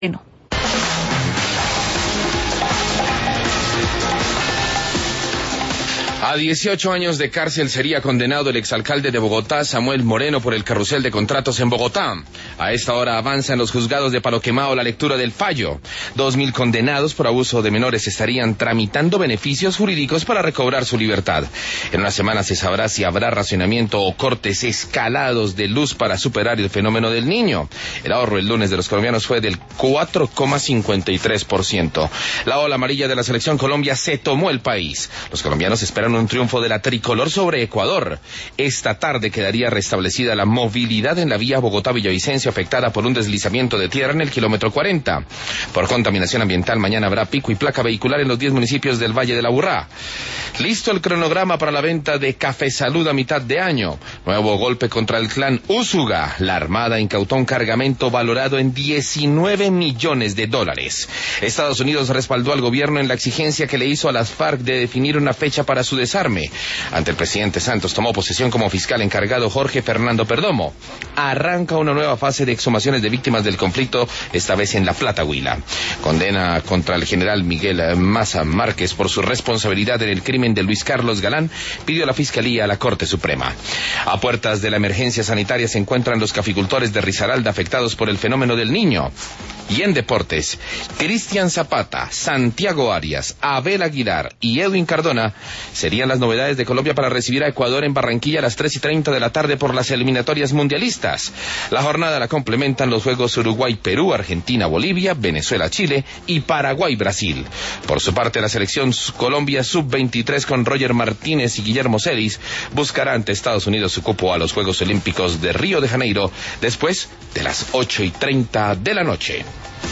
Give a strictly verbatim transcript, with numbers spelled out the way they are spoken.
No. A dieciocho años de cárcel sería condenado el exalcalde de Bogotá, Samuel Moreno, por el carrusel de contratos en Bogotá. A esta hora avanza en los juzgados de Palo Quemado la lectura del fallo. Dos mil condenados por abuso de menores estarían tramitando beneficios jurídicos para recobrar su libertad. En una semana se sabrá si habrá racionamiento o cortes escalados de luz para superar el fenómeno del niño. El ahorro el lunes de los colombianos fue del cuatro coma cincuenta y tres por ciento. La ola amarilla de la selección Colombia se tomó el país. Los colombianos esperan un triunfo de la tricolor sobre Ecuador. Esta tarde quedaría restablecida la movilidad en la vía Bogotá-Villavicencio, afectada por un deslizamiento de tierra en el kilómetro cuarenta. Por contaminación ambiental, mañana habrá pico y placa vehicular en los diez municipios del Valle de la Aburrá. Listo el cronograma para la venta de Café Salud a mitad de año. Nuevo golpe contra el clan Úsuga. La Armada incautó un cargamento valorado en diecinueve millones de dólares. Estados Unidos respaldó al gobierno en la exigencia que le hizo a las FARC de definir una fecha para su desarme. Ante el presidente Santos tomó posesión como fiscal encargado Jorge Fernando Perdomo. Arranca una nueva fase de exhumaciones de víctimas del conflicto, esta vez en La Plata, Huila. Condena contra el general Miguel Maza Márquez por su responsabilidad en el crimen de Luis Carlos Galán pidió la Fiscalía a la Corte Suprema. A puertas de la emergencia sanitaria se encuentran los caficultores de Risaralda afectados por el fenómeno del niño. Y en deportes, Cristian Zapata, Santiago Arias, Abel Aguilar y Edwin Cardona serían las novedades de Colombia para recibir a Ecuador en Barranquilla a las tres y treinta de la tarde por las eliminatorias mundialistas. La jornada la complementan los juegos Uruguay-Perú, Argentina-Bolivia, Venezuela-Chile y Paraguay-Brasil. Por su parte, la selección Colombia sub veintitrés con Roger Martínez y Guillermo Celis buscará ante Estados Unidos su cupo a los Juegos Olímpicos de Río de Janeiro después de las ocho y treinta de la noche.